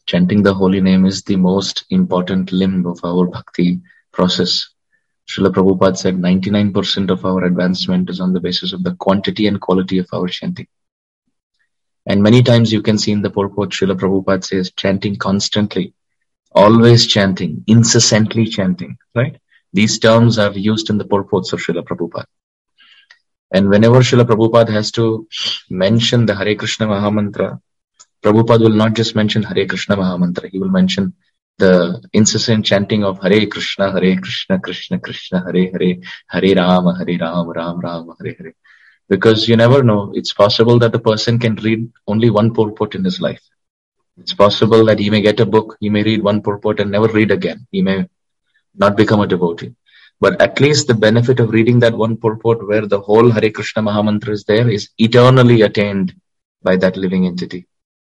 Chanting the holy name is the most important limb of our bhakti process. Srila Prabhupada said 99% of our advancement is on the basis of the quantity and quality of our chanting. And many times you can see in the purport, Srila Prabhupada says chanting constantly, always chanting, incessantly chanting, right? These terms are used in the purports of Srila Prabhupada. And whenever Srila Prabhupada has to mention the Hare Krishna Mahamantra, Prabhupada will not just mention Hare Krishna Mahamantra, he will mention the incessant chanting of Hare Krishna, Krishna Krishna, Hare Hare, Hare Rama, Ram Rama, Hare Hare. Because you never know, it's possible that the person can read only one purport in his life. It's possible that he may get a book, he may read one purport and never read again. He may not become a devotee. But at least the benefit of reading that one purport where the whole Hare Krishna Mahamantra is there is eternally attained by that living entity.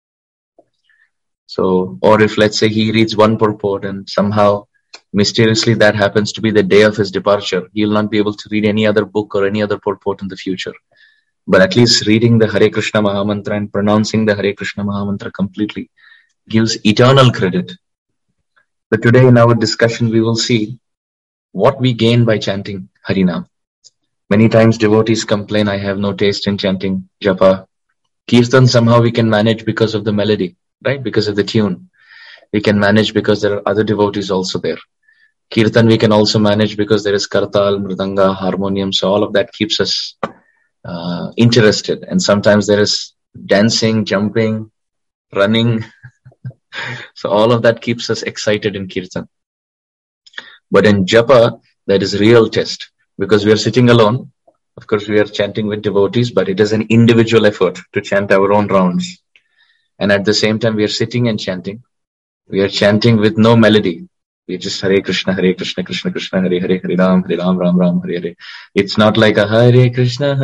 So, or if let's say he reads one purport and somehow mysteriously that happens to be the day of his departure, he will not be able to read any other book or any other purport in the future. But at least reading the Hare Krishna Mahamantra and pronouncing the Hare Krishna Mahamantra completely gives eternal credit. But today in our discussion we will see what we gain by chanting Harinam. Many times devotees complain, I have no taste in chanting Japa. Kirtan somehow we can manage because of the melody, right? Because of the tune. We can manage because there are other devotees also there. Kirtan we can also manage because there is kartal, mridanga, harmonium. So all of that keeps us interested. And sometimes there is dancing, jumping, running. So all of that keeps us excited in Kirtan. But in Japa, that is real test. Because we are sitting alone. Of course, we are chanting with devotees, but it is an individual effort to chant our own rounds. And at the same time, we are sitting and chanting. We are chanting with no melody. We just Hare Krishna, Krishna Krishna, Hare Hare, Hare Ram, Ram Ram, Hare Hare. It's not like a Hare Krishna.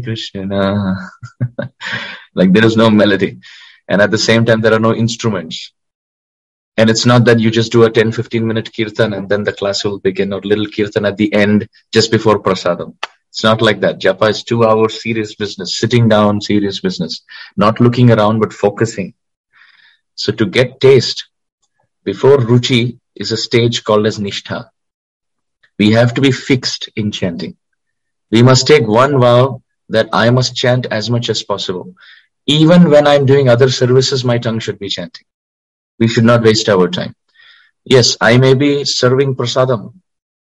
Like there is no melody. And at the same time, there are no instruments. And it's not that you just do a 10-15 minute kirtan and then the class will begin, or little kirtan at the end just before prasadam. It's not like that. Japa is 2 hours serious business, sitting down, serious business, not looking around but focusing. So to get taste, before Ruchi is a stage called as Nishtha. We have to be fixed in chanting. We must take one vow that I must chant as much as possible. Even when I'm doing other services, my tongue should be chanting. We should not waste our time. Yes, I may be serving prasadam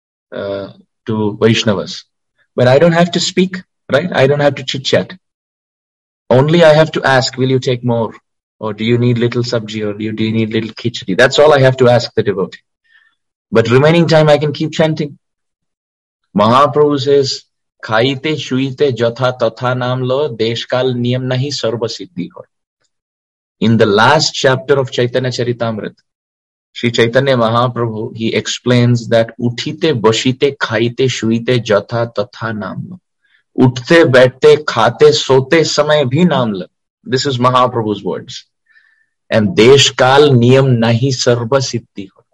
to Vaishnavas, but I don't have to speak, right? I don't have to chit-chat. Only I have to ask, will you take more? Or do you need little sabji? Or do you need little khichdi? That's all I have to ask the devotee. But remaining time I can keep chanting. Mahaprabhu says, Khaite shuite jatha tatha naam lo deshkal niyam nahi sarva siddhi ho. In the last chapter of Chaitanya Charitamrita, Sri Chaitanya Mahaprabhu, he explains that uthite bashite khaite shuite jatha tatha naam lo. Uthte baithte khate sote samay bhi naam lo. This is Mahaprabhu's words. And deshkal niyam nahi sarva siddhi ho.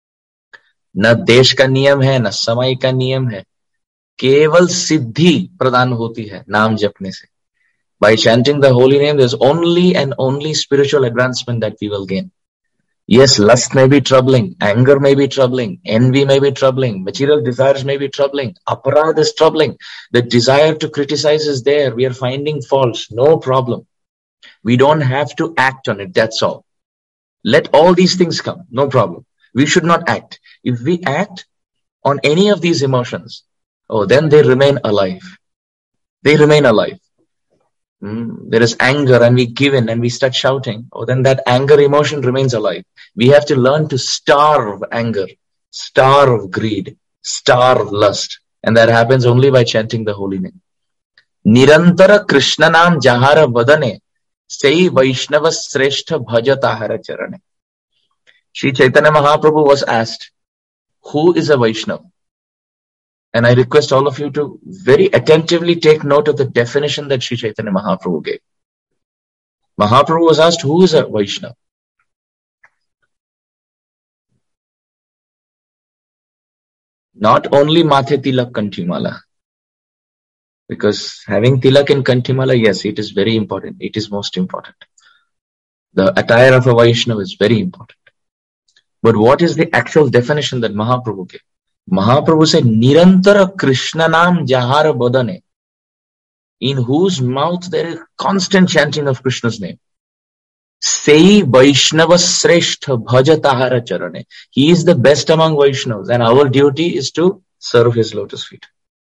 Na desh ka niyam hai, na samay ka niyam hai. केवल सिद्धि प्रदान होती है नाम जपने से. By chanting the holy name, there's only and only spiritual advancement that we will gain. Yes, lust may be troubling, anger may be troubling, envy may be troubling, material desires may be troubling, aparad is troubling. The desire to criticize is there. We are finding faults. No problem. We don't have to act on it. That's all. Let all these things come. No problem. We should not act. If we act on any of these emotions, then they remain alive. They remain alive. There is anger and we give in and we start shouting. Then that anger emotion remains alive. We have to learn to starve anger, starve greed, starve lust. And that happens only by chanting the holy name. Nirantara Krishna Nam Jahara Vadane Sei Vaishnava Sreshtha Bhajatahara Charane. Sri Chaitanya Mahaprabhu was asked, who is a Vaishnava? And I request all of you to very attentively take note of the definition that Sri Chaitanya Mahaprabhu gave. Mahaprabhu was asked, who is a Vaishnava? Not only Mathe Tilak Kantimala. Because having Tilak and Kantimala, yes, it is very important. It is most important. The attire of a Vaishnava is very important. But what is the actual definition that Mahaprabhu gave? Mahaprabhu said, Nirantara Krishna Nam Jahara Bodhane, in whose mouth there is constant chanting of Krishna's name. Sei Vaishnava Sreshtha Bhajatahara Charane. He is the best among Vaishnavas, and our duty is to serve his lotus feet.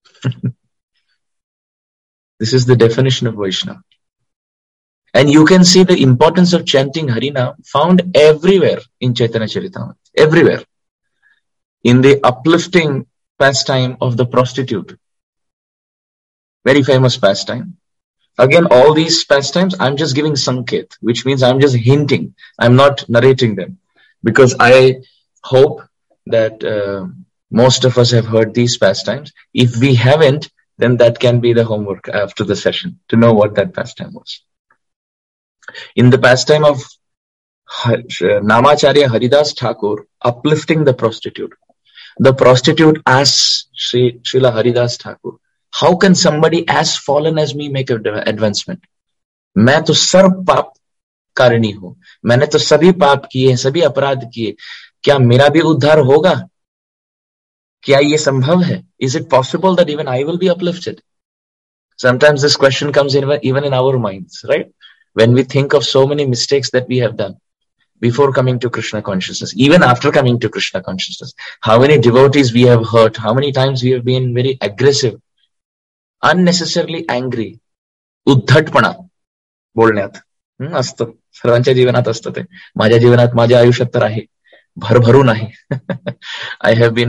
This is the definition of Vaishnava. And you can see the importance of chanting Harinam found everywhere in Chaitanya Charitamrita. Everywhere. In the uplifting pastime of the prostitute. Very famous pastime. Again, all these pastimes, I'm just giving sanket, which means I'm just hinting. I'm not narrating them. Because I hope that most of us have heard these pastimes. If we haven't, then that can be the homework after the session, to know what that pastime was. In the pastime of Namacharya Haridas Thakur, uplifting the prostitute asks Srila Haridas Thakur, how can somebody as fallen as me make an advancement? मैं तो सर्व पाप कारिणी हूं, मैंने तो सभी पाप किए, सभी अपराध किए, क्या मेरा भी उद्धार होगा? क्या ये संभव है? Is it possible that even I will be uplifted? Sometimes this question comes even in our minds, right? When we think of so many mistakes that we have done before coming to Krishna consciousness, even after coming to Krishna consciousness, how many devotees we have hurt, how many times we have been very aggressive, unnecessarily angry, उद्धटपणा बोलण्यात असतं. सर्वांच्या जीवनात असतं ते. माझ्या जीवनात, माझ्या आयुष्यात तर आहे. भरभरून आहे. I have been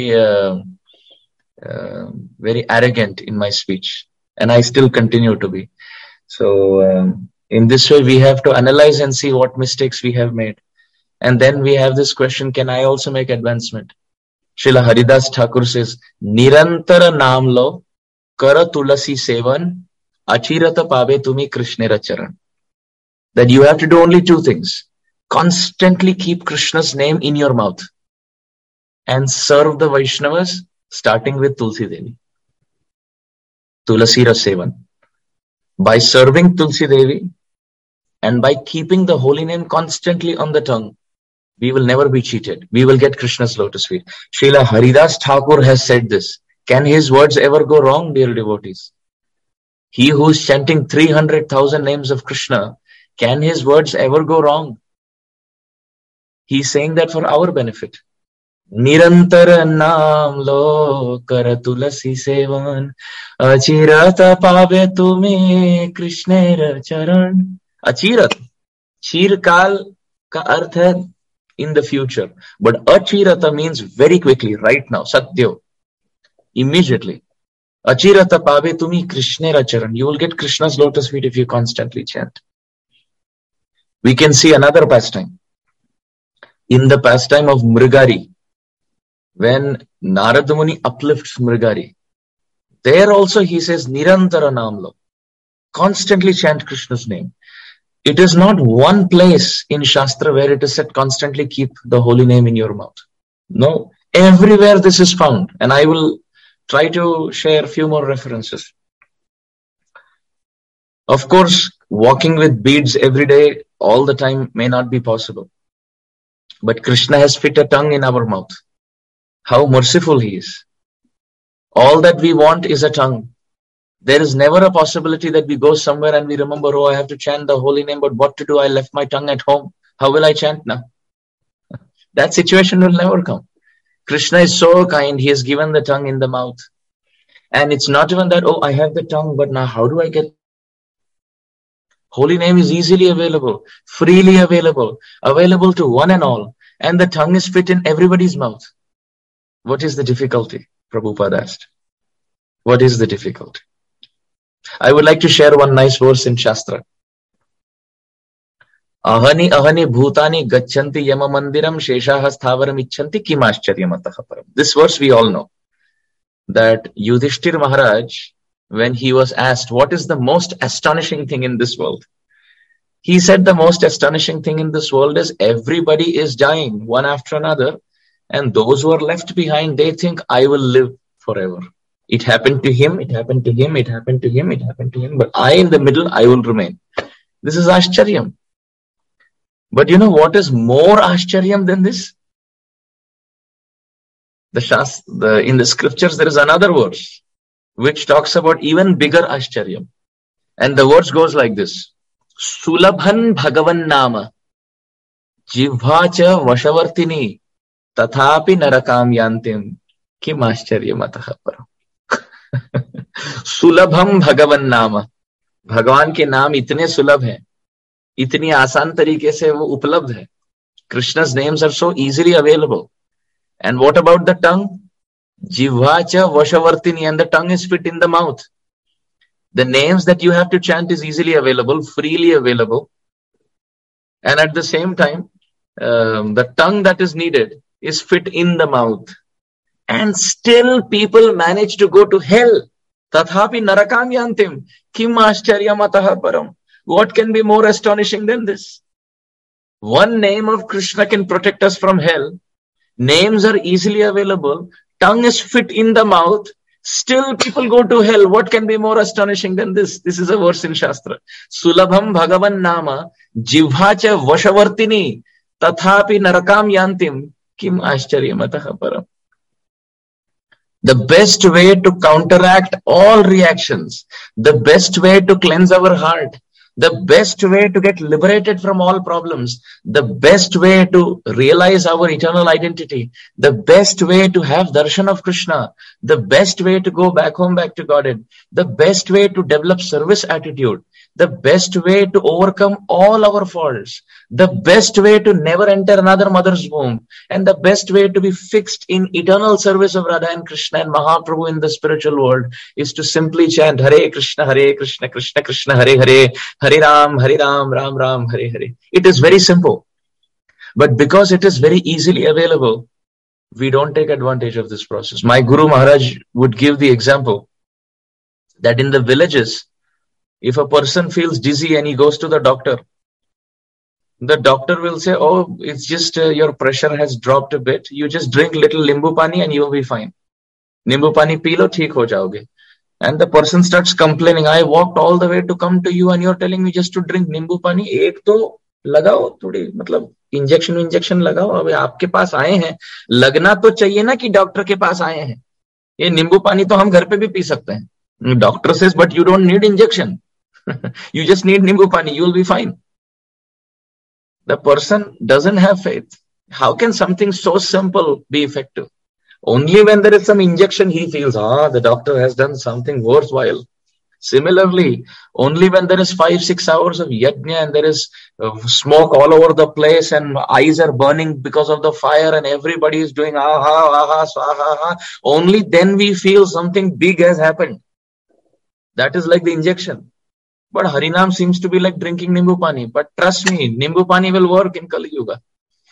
very arrogant in my speech, and I still continue to be. So in this way, we have to analyze and see what mistakes we have made. And then we have this question, can I also make advancement? Srila Haridas Thakur says, Nirantara namlo kara tulasi sevan achirata pabe tumi krishnera charan. That you have to do only two things. Constantly keep Krishna's name in your mouth and serve the Vaishnavas, starting with Tulsi Devi. Tulasi Rasevan. By serving Tulsi Devi and by keeping the holy name constantly on the tongue, we will never be cheated. We will get Krishna's lotus feet. Srila Haridas Thakur has said this. Can his words ever go wrong, dear devotees? He who is chanting 300,000 names of Krishna, can his words ever go wrong? He's saying that for our benefit. Nirantara naam lo kara tulasi sevan achirata paave tume krishnera charan. Achirat. Chirkal ka arth hai in the future. But achirata means very quickly, right now. Satyo. Immediately. Achirata paave tumi krishnera charan. You will get Krishna's lotus feet if you constantly chant. We can see another pastime. In the pastime of Mrigari, when Narada Muni uplifts Mrigari, there also he says, Nirantara namlo. Constantly chant Krishna's name. It is not one place in Shastra where it is said constantly keep the holy name in your mouth. No, everywhere this is found. And I will try to share a few more references. Of course, walking with beads every day, all the time may not be possible. But Krishna has fit a tongue in our mouth. How merciful he is. All that we want is a tongue. There is never a possibility that we go somewhere and we remember, oh, I have to chant the holy name, but what to do? I left my tongue at home. How will I chant now? That situation will never come. Krishna is so kind. He has given the tongue in the mouth. And it's not even that, oh, I have the tongue, but now how do I get? Holy name is easily available, freely available to one and all. And the tongue is fit in everybody's mouth. What is the difficulty? Prabhupada asked. What is the difficulty? I would like to share one nice verse in Shastra. Ahani ahani bhutani gacchanti yama mandiram sheshaha sthavaram icchanti kimascharya mataha param. This verse we all know. That Yudhishthir Maharaj, when he was asked, what is the most astonishing thing in this world? He said the most astonishing thing in this world is everybody is dying one after another. And those who are left behind, they think, I will live forever. It happened to him, it happened to him, it happened to him, it happened to him. But I in the middle, I will remain. This is Ashcharyam. But you know what is more Ashcharyam than this? In the scriptures, there is another verse which talks about even bigger Ashcharyam. And the verse goes like this. Sulabhan Bhagavan Nama Jivhacha Vashavartini Tathapi Narakam Yantim Kim Ashcharyam Ataha Param. सुलभम भगवन नाम, भगवान के नाम इतने सुलभ हैं, इतनी आसान तरीके से वो उपलब्ध है. Krishna's names are so easily available. And what about the tongue? Jivhacha Vashavartini, and the tongue is fit in the mouth. The names that you have to chant is easily available, freely available. And at the same time, the tongue that is needed is fit in the mouth. And still people manage to go to hell. Tathapi narakam yantim kim ashcharyam ataha param. What can be more astonishing than this? One name of Krishna can protect us from hell. Names are easily available. Tongue is fit in the mouth. Still people go to hell. What can be more astonishing than this? This is a verse in Shastra. Sulabham Bhagavan Nama Jivhacha Vashavartini Tathapi Narakam Yantim Kim Ashcharyam Ataha Param. The best way to counteract all reactions, the best way to cleanse our heart, the best way to get liberated from all problems, the best way to realize our eternal identity, the best way to have darshan of Krishna, the best way to go back home, back to Godhead, the best way to develop service attitude, the best way to overcome all our faults, the best way to never enter another mother's womb, and the best way to be fixed in eternal service of Radha and Krishna and Mahaprabhu in the spiritual world is to simply chant Hare Krishna, Krishna Krishna, Hare Hare, Hare Ram, Ram Ram, Hare Hare. It is very simple. But because it is very easily available, we don't take advantage of this process. My Guru Maharaj would give the example that in the villages, if a person feels dizzy and he goes to the doctor will say, oh, it's just your pressure has dropped a bit. You just drink little limbu pani and you will be fine. Nimbu pani pee lo, theek ho jaoge. And the person starts complaining, I walked all the way to come to you and you're telling me just to drink nimbu pani. Ek to lagao थोड़ी, मतलब injection लगाओ. अब आपके पास आए हैं, लगना तो चाहिए ना कि डॉक्टर के पास आए हैं. ये नींबू पानी तो हम घर पे भी पी सकते हैं. Doctor says, but you don't need injection. You just need nimbu pani. You will be fine. The person doesn't have faith. How can something so simple be effective? Only when there is some injection, he feels, the doctor has done something worthwhile. Similarly, only when there is 5-6 hours of yajna and there is smoke all over the place and eyes are burning because of the fire and everybody is doing aha, swaha, only then we feel something big has happened. That is like the injection. But Harinam seems to be like drinking Nimbu Pani. But trust me, Nimbu Pani will work in Kali Yuga.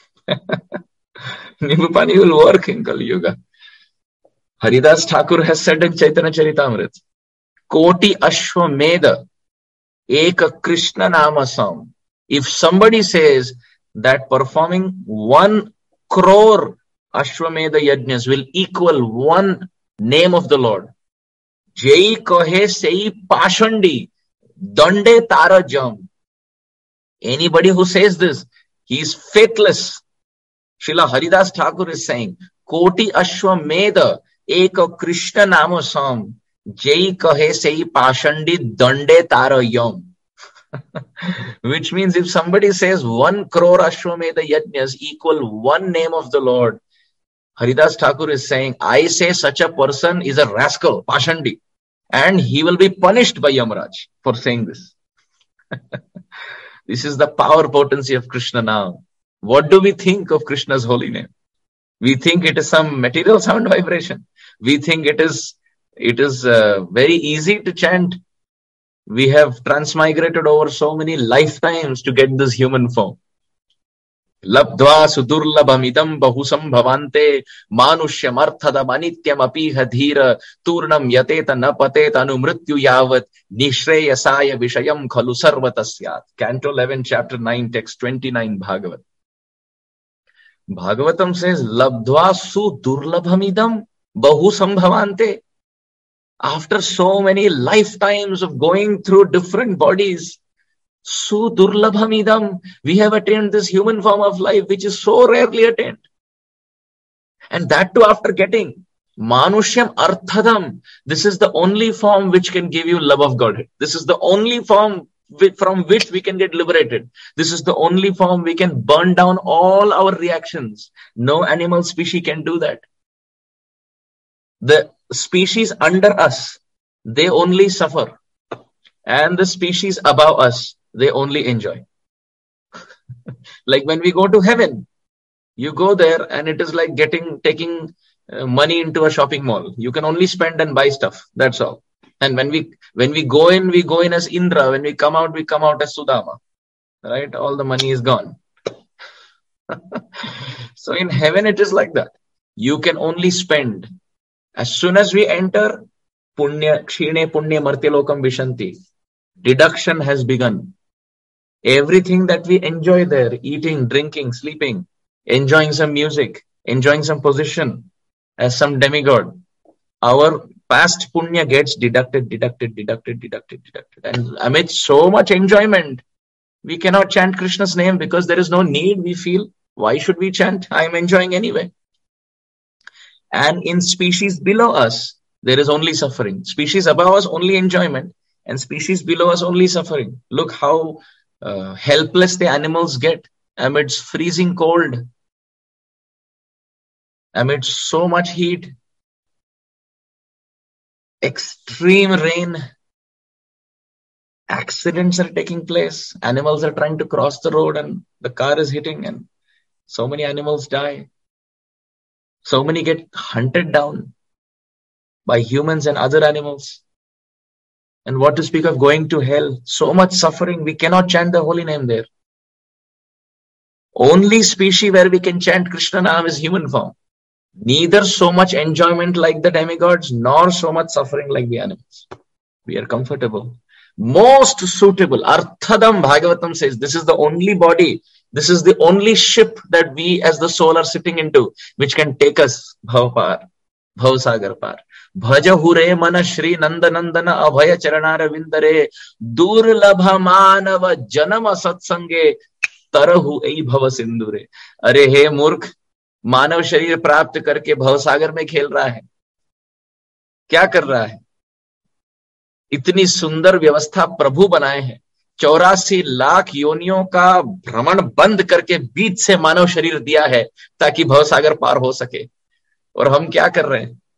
Nimbu Pani will work in Kali Yuga. Haridas Thakur has said in Chaitanya Charitamrita, Koti Ashwamedha Eka Krishna Nama song. If somebody says that performing 1 crore Ashwamedha Yajnas will equal 1 name of the Lord, Jai Kohe Sei Pashandi Dande Tara Jam. Anybody who says this, he is faithless. Srila Haridas Thakur is saying, Koti Ashwamedha Eka Krishna Nama song. Jai kahe sei pashandi dande tara yam. Which means if somebody says 1 crore Ashwamedha Yajnas equal 1 name of the Lord, Haridas Thakur is saying, I say such a person is a rascal, pashandi, and he will be punished by Yamaraj for saying this. This is the power potency of Krishna now. What do we think of Krishna's holy name? We think it is some material sound vibration. We think it is very easy to chant. We have transmigrated over so many lifetimes to get this human form. Labdva sudurlabhamidam bahusam bhavante manushya marthada manityam apiha dhira turnam yateta napateta anumrityu yavat nishreyasaya vishayam khalu sarvatasyat. Canto 11, chapter 9, text 29, Bhagavat. Bhagavatam says, Labdva sudurlabhamidam bahusam bhavante. After so many lifetimes of going through different bodies, Sudurlabhamidam. We have attained this human form of life, which is so rarely attained. And that too after getting Manushyam Arthadam. This is the only form which can give you love of Godhead. This is the only form from which we can get liberated. This is the only form we can burn down all our reactions. No animal species can do that. The species under us, they only suffer. And the species above us, they only enjoy. Like when we go to heaven, you go there and it is like taking money into a shopping mall. You can only spend and buy stuff. That's all. And when we go in as Indra. When we come out as Sudama. Right? All the money is gone. So in heaven, it is like that. You can only spend. As soon as we enter, Punya, Kshine Punya Martilokam Vishanti. Deduction has begun. Everything that we enjoy there, eating, drinking, sleeping, enjoying some music, enjoying some position as some demigod, our past punya gets deducted. And amid so much enjoyment, we cannot chant Krishna's name because there is no need. We feel, why should we chant? I am enjoying anyway. And in species below us, there is only suffering. Species above us, only enjoyment. And species below us, only suffering. Look how helpless the animals get amidst freezing cold, amidst so much heat, extreme rain, accidents are taking place, animals are trying to cross the road and the car is hitting and so many animals die. So many get hunted down by humans and other animals. And what to speak of going to hell? So much suffering, we cannot chant the holy name there. Only species where we can chant Krishna Naam is human form. Neither so much enjoyment like the demigods, nor so much suffering like the animals. We are comfortable. Most suitable. Arthadam Bhagavatam says, this is the only body, this is the only ship that we as the soul are sitting into, which can take us Bhavapar, Bhavasagar Par. Bhaja hure mana Shri Nandanandana Abhaya Charanara Vindare Durlabha Manava Janama Satsange Tarahu Ei Bhava Sindure. अरे हे मूर्ख, मानव शरीर प्राप्त करके भवसागर में खेल रहा है, क्या कर रहा है? इतनी सुंदर व्यवस्था प्रभु बनाए हैं, 84 लाख योनियों का भ्रमण बंद करके बीच से मानव शरीर दिया है ताकि भवसागर पार हो सके. और हम क्या कर रहे हैं?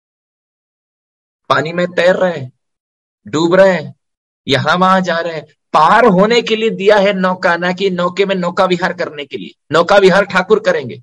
पानी में तैर रहे हैं, डूब रहे हैं, यहां वहां जा रहे हैं. पार होने के लिए दिया है नौका, ना कि नौके में नौका विहार करने के लिए. नौका विहार ठाकुर करेंगे.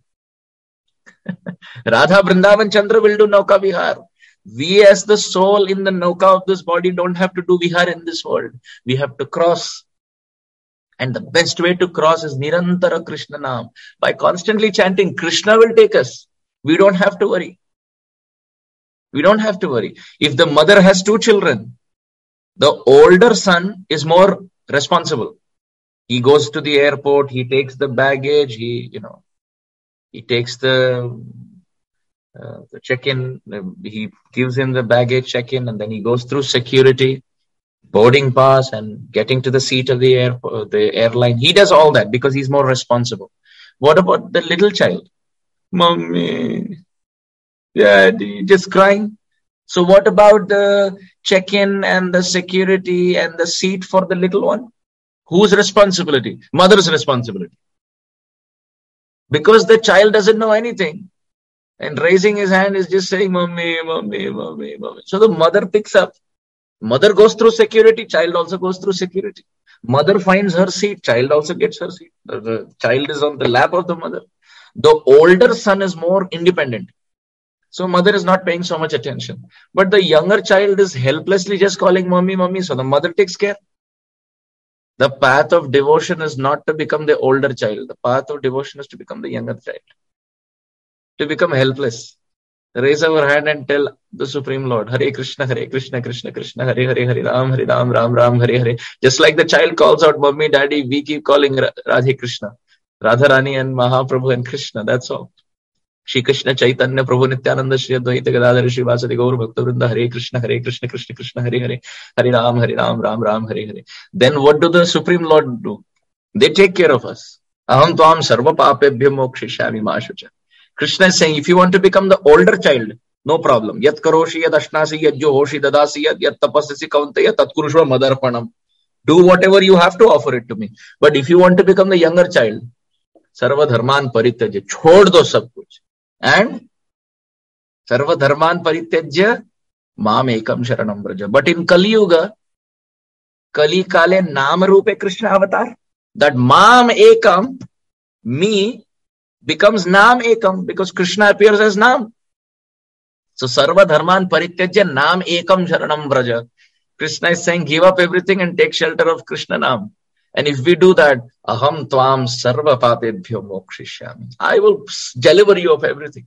Radha Vrindavan Chandra will do nauka vihar. We as the soul in the nauka of this body don't have to do vihar in this world. We have to cross. And the best way to cross is Nirantara Krishna Naam. By constantly chanting, Krishna will take us. We don't have to worry. We don't have to worry. If the mother has 2 children, the older son is more responsible. He goes to the airport, he takes the baggage, he takes the check-in, he gives him the baggage check-in, and then he goes through security, boarding pass, and getting to the seat of the airline. He does all that because he's more responsible. What about the little child? Mommy, Daddy, just crying. So what about the check-in and the security and the seat for the little one? Whose responsibility? Mother's responsibility. Because the child doesn't know anything. And raising his hand is just saying, Mommy, Mommy, Mommy, Mommy. So the mother picks up. Mother goes through security. Child also goes through security. Mother finds her seat. Child also gets her seat. The child is on the lap of the mother. The older son is more independent. So mother is not paying so much attention. But the younger child is helplessly just calling Mommy, Mommy. So the mother takes care. The path of devotion is not to become the older child. The path of devotion is to become the younger child. To become helpless. Raise our hand and tell the Supreme Lord, Hare Krishna, Krishna Krishna, Hare Hare, Hare Ram, Ram Ram, Hare Hare. Just like the child calls out, Mommy, Daddy, we keep calling Radhe Krishna. Radharani and Mahaprabhu and Krishna, that's all. Shri Krishna Chaitanya Prabhu Nityananda Shri Advaita Gadadhara Shri Vasadi Gaur Bhakta Vrinda Hare Krishna Krishna Krishna Hare Hare Hare Ram Ram Hare Hare. Then what do the Supreme Lord do? They take care of us. Aham tvam sarva papebhyo mokshishami ma shucha. Krishna is saying, if you want to become the older child, no problem. Yat karoshi yad ashnasi yad johoshi dadasi yad tapasasi kauntaya tat kurushva madarpanam. Do whatever you have to offer it to me. But if you want to become the younger child, sarva dharman parityajya, chhod do sab kuch. And sarva dharman parityajya mam ekam sharanam braja. But in Kali Yuga, Kali Kale Nam Rupe Krishna avatar, that Mam Ekam, me, becomes Nam Ekam because Krishna appears as Nam. So Sarva Dharman Parityajya Nam Ekam Sharanam Braja. Krishna is saying, give up everything and take shelter of Krishna Nam. And if we do that, Aham Tvam Sarva Papebhyo Mokshishyami. I will deliver you of everything.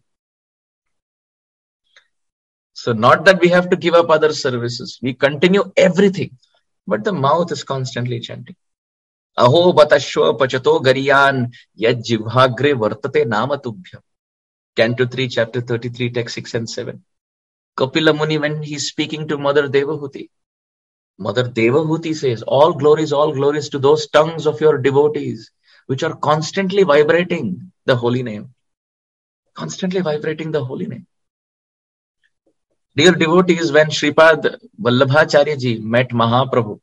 So not that we have to give up other services. We continue everything. But the mouth is constantly chanting. Aho batashwa pachato gariyan yad jivhagre vartate namatubhyam. Canto 3, chapter 33, text 6 and 7. Kapila Muni, when he's speaking to Mother Devahuti, Mother Devahuti says, all glories to those tongues of your devotees, which are constantly vibrating the holy name. Constantly vibrating the holy name. Dear devotees, when Shripad Vallabhacharya ji met Mahaprabhu,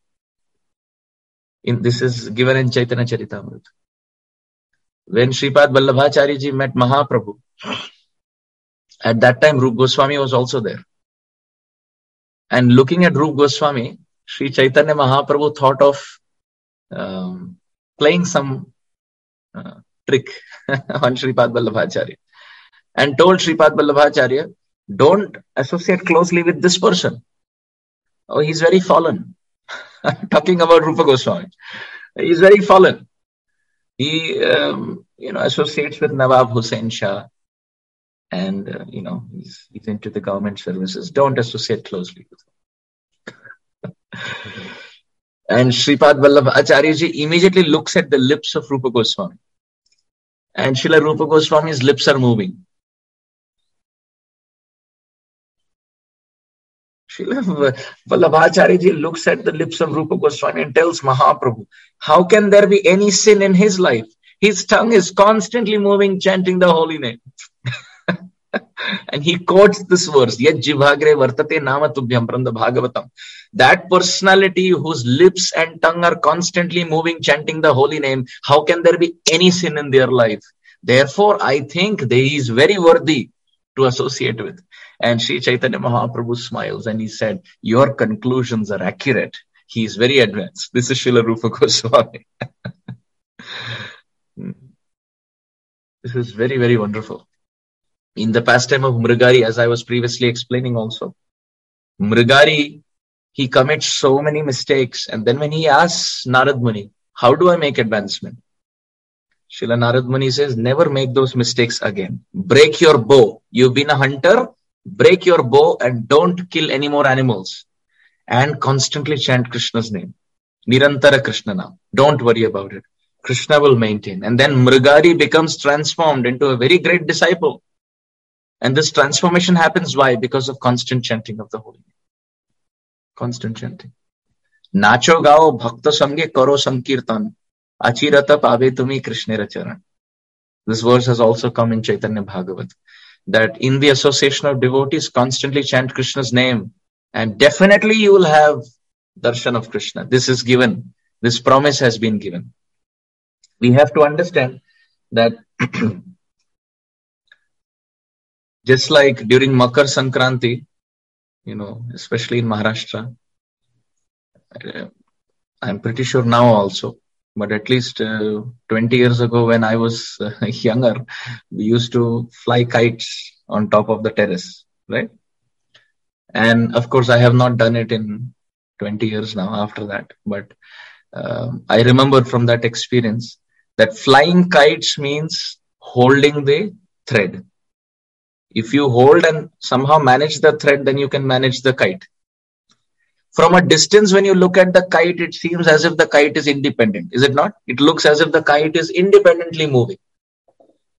this is given in Chaitanya Charitamrita. When Shripad Vallabhacharya ji met Mahaprabhu, at that time Rup Goswami was also there. And looking at Rup Goswami, Sri Chaitanya Mahaprabhu thought of playing some trick on Shripad Vallabhacharya and told Shripad Vallabhacharya, don't associate closely with this person. Oh, he's very fallen. Talking about Rupa Goswami. He's very fallen. He, associates with Nawab Hussain Shah. And, he's into the government services. Don't associate closely with him. And Shripad Vallabhacharya ji immediately looks at the lips of Rupa Goswami. And Srila Rupa Goswami's lips are moving. Srila Vallabhacharya ji looks at the lips of Rupa Goswami and tells Mahaprabhu, how can there be any sin in his life? His tongue is constantly moving, chanting the holy name. And he quotes this verse, Yad jivhagre vartate namatubhyam from the Bhagavatam. That personality whose lips and tongue are constantly moving, chanting the holy name, how can there be any sin in their life? Therefore, I think he is very worthy to associate with. And Sri Chaitanya Mahaprabhu smiles and he said, your conclusions are accurate. He is very advanced. This is Srila Rupa Goswami. This is very, very wonderful. In the pastime of Mrigari, as I was previously explaining also, Mrigari, he commits so many mistakes. And then when he asks Narad Muni, how do I make advancement? Srila Narad Muni says, never make those mistakes again. Break your bow. You've been a hunter, break your bow and don't kill any more animals. And constantly chant Krishna's name. Nirantara Krishna Nam. Don't worry about it. Krishna will maintain. And then Mrigari becomes transformed into a very great disciple. And this transformation happens why? Because of constant chanting of the holy name. Constant chanting. Nacho gao bhakta sange karo sankirtan. Achirata pave tumi krishnera charan. This verse has also come in Chaitanya Bhagavat. That in the association of devotees, constantly chant Krishna's name. And definitely you will have darshan of Krishna. This is given. This promise has been given. We have to understand that just like during Makar Sankranti, especially in Maharashtra, I'm pretty sure now also, but at least 20 years ago when I was younger, we used to fly kites on top of the terrace, right? And of course, I have not done it in 20 years now after that. But I remember from that experience that flying kites means holding the thread. If you hold and somehow manage the thread, then you can manage the kite. From a distance, when you look at the kite, it seems as if the kite is independent. Is it not? It looks as if the kite is independently moving.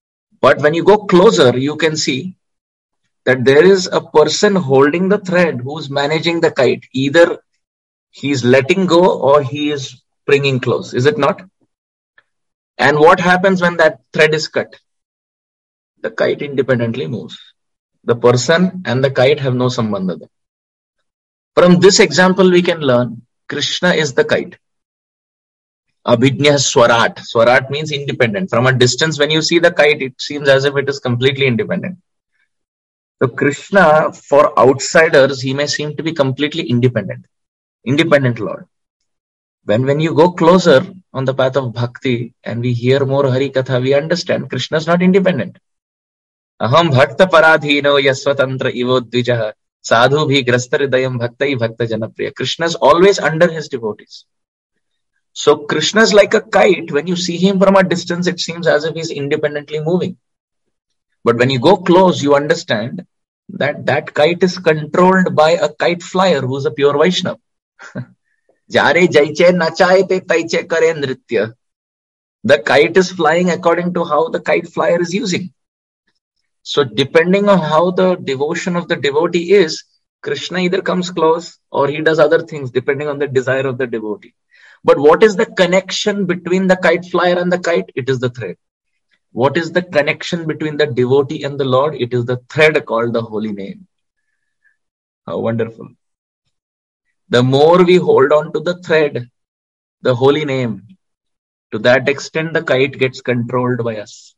But when you go closer, you can see that there is a person holding the thread who's managing the kite. Either he's letting go or he is bringing close. Is it not? And what happens when that thread is cut? The kite independently moves. The person and the kite have no sambandha. From this example, we can learn Krishna is the kite. Abhijna Swarat. Swarat means independent. From a distance, when you see the kite, it seems as if it is completely independent. So Krishna, for outsiders, he may seem to be completely independent Lord. When you go closer on the path of bhakti and we hear more Hari Katha, we understand Krishna is not independent. Aham bhakta paradhino yasvatantra ivodvijaha sadhu bhi grastharidayam bhaktai bhakta janapriya. Krishna is always under his devotees. So Krishna is like a kite. When you see him from a distance, it seems as if he's independently moving. But when you go close, you understand that kite is controlled by a kite flyer who's a pure Vaishnava. Jare jaiche nachaye te taiche kare nritya. The kite is flying according to how the kite flyer is using. So depending on how the devotion of the devotee is, Krishna either comes close or he does other things depending on the desire of the devotee. But what is the connection between the kite flyer and the kite? It is the thread. What is the connection between the devotee and the Lord? It is the thread called the holy name. How wonderful. The more we hold on to the thread, the holy name, to that extent the kite gets controlled by us.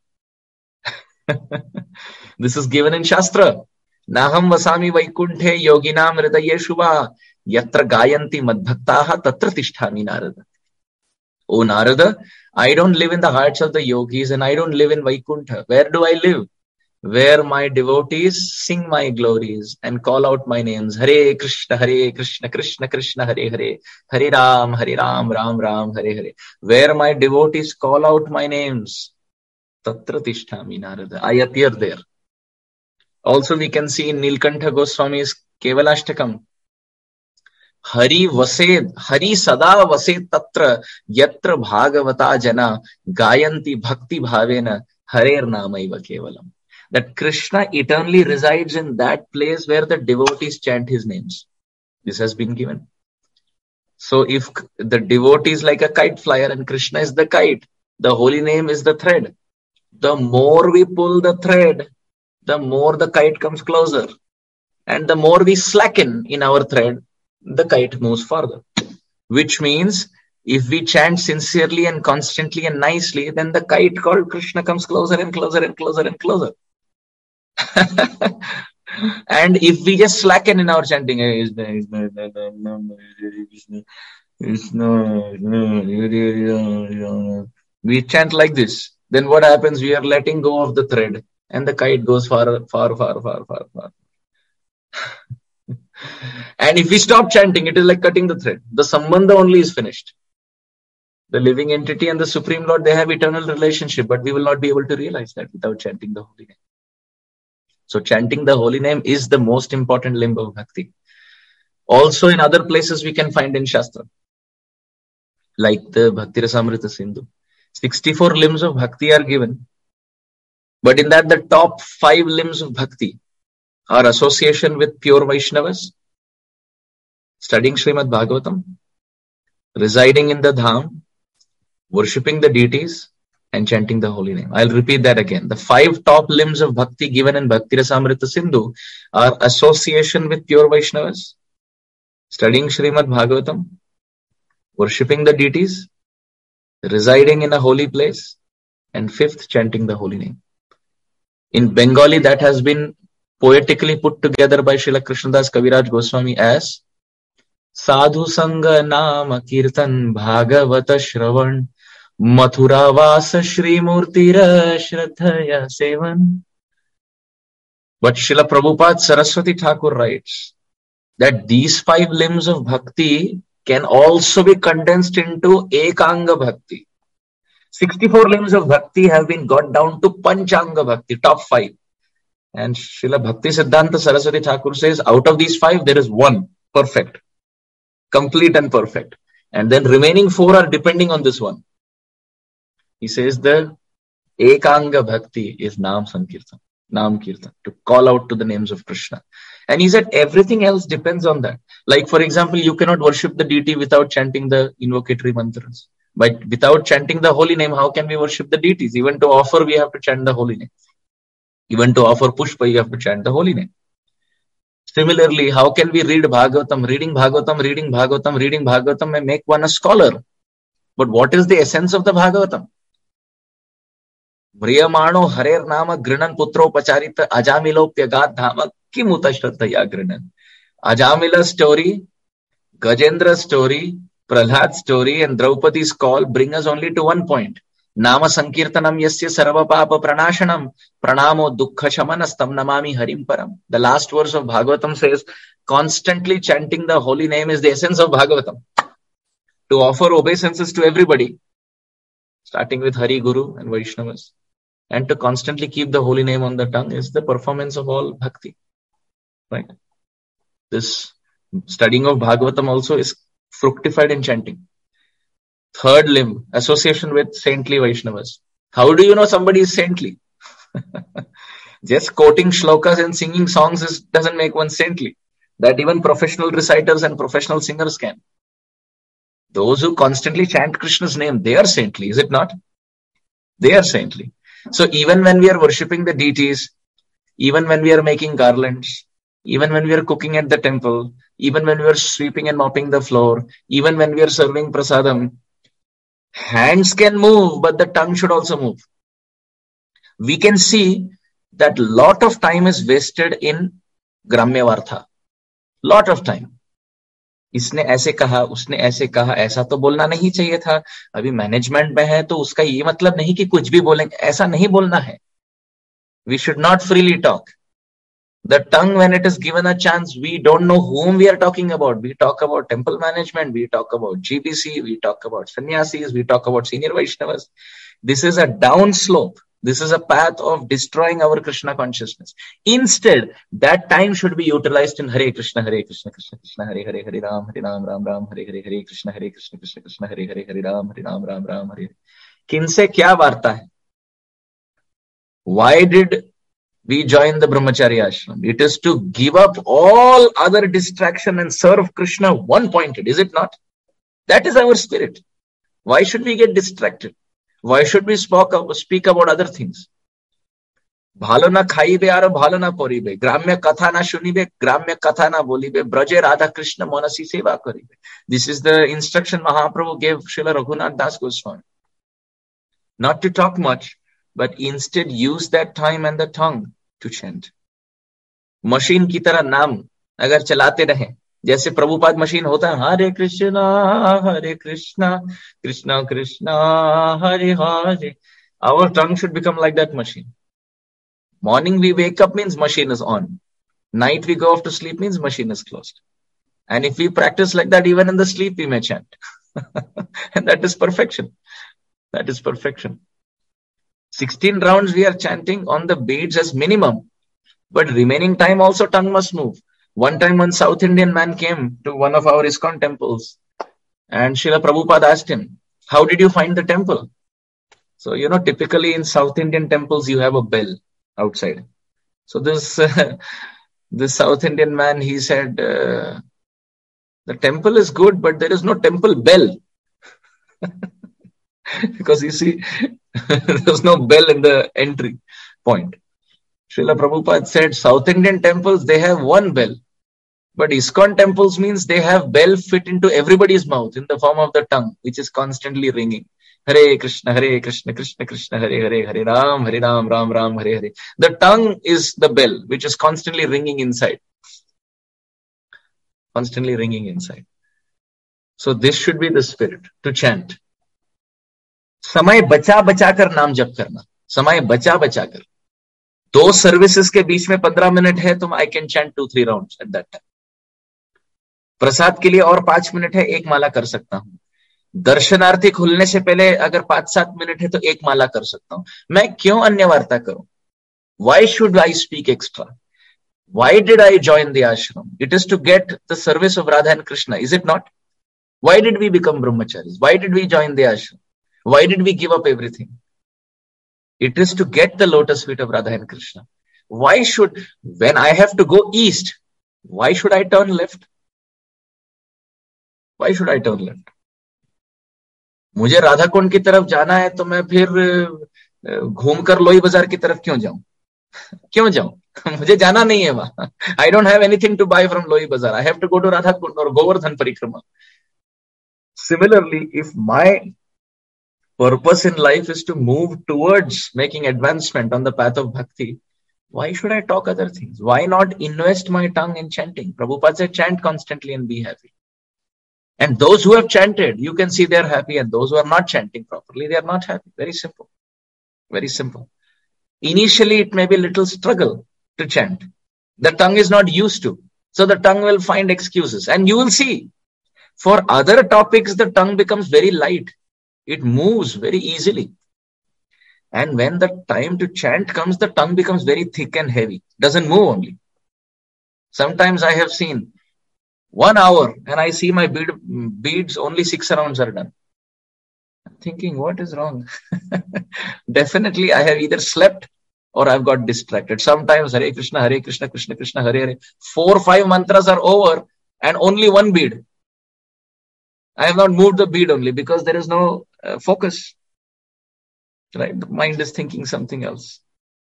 This is given in Shastra. Naham vasami vaikunthe yoginam hridaye shubha yatra gayanti madbhaktaha tatra tisthami Narada. O Narada, I don't live in the hearts of the yogis and I don't live in Vaikuntha. Where do I live? Where my devotees sing my glories and call out my names. Hare Krishna, Krishna Krishna, Hare Hare, Hare Ram, Ram Ram, Hare Hare. Where my devotees call out my names, Tatra Tishtami Narada. I appear there. Also we can see in Nilkantha Goswami's Kevalashtakam, Hari Vased, Hari Sada Vased Tatra Yatra Bhagavata Jana Gayanti Bhakti Bhavena Harer Namaiva Kevalam. That Krishna eternally resides in that place where the devotees chant his names. This has been given. So if the devotee is like a kite flyer and Krishna is the kite, the holy name is the thread. The more we pull the thread, the more the kite comes closer. And the more we slacken in our thread, the kite moves further. Which means if we chant sincerely and constantly and nicely, then the kite called Krishna comes closer and closer and closer and closer. And if we just slacken in our chanting, we chant like this, then what happens? We are letting go of the thread and the kite goes far. And if we stop chanting, it is like cutting the thread. The sambandha only is finished. The living entity and the Supreme Lord, they have eternal relationship, but we will not be able to realize that without chanting the holy name. So chanting the holy name is the most important limb of bhakti. Also in other places we can find in Shastra, like the Bhakti Rasamrita Sindhu. 64 limbs of bhakti are given. But in that, the top 5 limbs of bhakti are association with pure Vaishnavas, studying Srimad Bhagavatam, residing in the Dham, worshipping the deities, and chanting the holy name. I'll repeat that again. The 5 top limbs of bhakti given in Bhakti Rasamrita Sindhu are association with pure Vaishnavas, studying Srimad Bhagavatam, worshipping the deities, residing in a holy place, and 5th, chanting the holy name. In Bengali, that has been poetically put together by Srila Krishnadas Kaviraj Goswami as Sadhu Sangha Nama Kirtan Bhagavata Shravan Mathura Vasa Shri Murtira Shraddhaya Sevan. But Srila Prabhupada Saraswati Thakur writes that these 5 limbs of bhakti can also be condensed into Ekanga Bhakti. 64 limbs of bhakti have been got down to Panchanga Bhakti, top 5. And Srila Bhakti Siddhanta Saraswati Thakur says, out of these 5, there is 1 perfect, complete and perfect. And then remaining 4 are depending on this one. He says the Ekanga bhakti is Nam Sankirtan, Nam Kirtan, to call out to the names of Krishna. And he said everything else depends on that. Like, for example, you cannot worship the deity without chanting the invocatory mantras. But without chanting the holy name, how can we worship the deities? Even to offer, we have to chant the holy name. Even to offer pushpa, you have to chant the holy name. Similarly, how can we read Bhagavatam? Reading Bhagavatam may make one a scholar. But what is the essence of the Bhagavatam? Vriyamano harer nama grinan putro pacharita ajamilopyagat dhama kimuta shraddhaya grinan. Ajamila story, Gajendra story, Prahlad story, and Draupadi's call bring us only to one point. Nama Sankirtanam yasya sarva papa pranashanam pranamo dukkha shamanastam namami harim param. The last verse of Bhagavatam says, constantly chanting the holy name is the essence of Bhagavatam. To offer obeisances to everybody, starting with Hari, Guru and Vaishnavas. And to constantly keep the holy name on the tongue is the performance of all bhakti. Right? This studying of Bhagavatam also is fructified in chanting. Third limb, association with saintly Vaishnavas. How do you know somebody is saintly? Just quoting shlokas and singing songs doesn't make one saintly. That even professional reciters and professional singers can. Those who constantly chant Krishna's name, they are saintly, is it not? They are saintly. So even when we are worshipping the deities, even when we are making garlands, even when we are cooking at the temple, even when we are sweeping and mopping the floor, even when we are serving prasadam, hands can move, but the tongue should also move. We can see that lot of time is wasted in Gramya Vartha. Lot of time. इसने ऐसे कहा, उसने ऐसे कहा, ऐसा तो बोलना नहीं चाहिए था, अभी मैनेजमेंट में है तो उसका ये मतलब नहीं कि कुछ भी बोलेंगे, ऐसा नहीं बोलना है. We should not freely talk. The tongue, when it is given a chance, we don't know whom we are talking about. We talk about temple management, we talk about GBC, we talk about sannyasis, we talk about senior Vaishnavas. This is a down slope. This is a path of destroying our Krishna consciousness. Instead, that time should be utilized in Hare Krishna, Krishna Krishna, Hare Hare, Hare Ram, Ram Ram, Hare Hare, Hare Krishna, Krishna Krishna, Hare Hare, Hare Ram, Ram Hare. किनसे क्या वार्ता है? Why did we join the Brahmacharya ashram? It is to give up all other distraction and serve Krishna one-pointed, is it not? That is our spirit. Why should we get distracted? Why should we speak about other things? Bhalo na khaibe aro bhalo na poribe. Gramya katha na shunibe, gramya katha na bolibe. Braje Radha Krishna monasi seva karibe. This is the instruction Mahaprabhu gave Srila Raghunath Das Goswami. Not to talk much, but instead use that time and the tongue to chant. Machine की तरह नाम अगर चलाते रहे, जैसे Prabhupada machine होता है, हरे Krishna Krishna Krishna Hare Hare. Our tongue should become like that machine. Morning we wake up means machine is on. Night we go off to sleep means machine is closed. And if we practice like that, even in the sleep we may chant. And that is perfection. That is perfection. 16 rounds we are chanting on the beads as minimum. But remaining time also tongue must move. One time one South Indian man came to one of our ISKCON temples and Srila Prabhupada asked him, how did you find the temple? So, typically in South Indian temples, you have a bell outside. So this South Indian man, he said, the temple is good, but there is no temple bell. Because you see, there's no bell in the entry point. Srila Prabhupada said, South Indian temples, they have one bell. But ISKCON temples means they have bell fit into everybody's mouth in the form of the tongue, which is constantly ringing. Hare Krishna, Krishna Krishna, Hare Hare, Hare Ram, Ram Ram, Hare Hare. The tongue is the bell, which is constantly ringing inside. Constantly ringing inside. So this should be the spirit, to chant. समय बचा बचा कर नाम जप करना. समय बचा बचा कर. 2 सर्विसेज के बीच में 15 मिनट है तो I can chant 2-3 rounds at that time. प्रसाद के लिए और 5 मिनट है, 1 माला कर सकता हूं. दर्शनार्थी खुलने से पहले अगर 5-7 मिनट है तो 1 माला कर सकता हूं. मैं क्यों अन्य वार्ता करूं? Why should I speak extra? Why did I join the ashram? It is to get the service of Radha and Krishna, is it not? Why did we become brahmacharis? Why did we join the ashram? Why did we give up everything? It is to get the lotus feet of Radha and Krishna. When I have to go east, why should I turn left? Why should I turn left? मुझे राधा कुंड की तरफ जाना है तो मैं फिर घूमकर लोई बाजार की तरफ क्यों जाऊं? क्यों जाऊं? मुझे जाना नहीं है वहां. I don't have anything to buy from Loi Bazaar. I have to go to Radha Kund or Govardhan Parikrama. Similarly, if my purpose in life is to move towards making advancement on the path of bhakti, why should I talk other things? Why not invest my tongue in chanting? Prabhupada said, chant constantly and be happy. And those who have chanted, you can see they're happy, and those who are not chanting properly, they are not happy. Very simple. Very simple. Initially, it may be a little struggle to chant. The tongue is not used to. So the tongue will find excuses. And you will see, for other topics, the tongue becomes very light. It moves very easily. And when the time to chant comes, the tongue becomes very thick and heavy. Doesn't move only. Sometimes I have seen 1 hour and I see my beads, only 6 rounds are done. I'm thinking, what is wrong? Definitely, I have either slept or I've got distracted. Sometimes Hare Krishna, Krishna Krishna, Hare Hare. 4 or 5 mantras are over and only 1 bead. I have not moved the bead only because there is no focus. Right? The mind is thinking something else.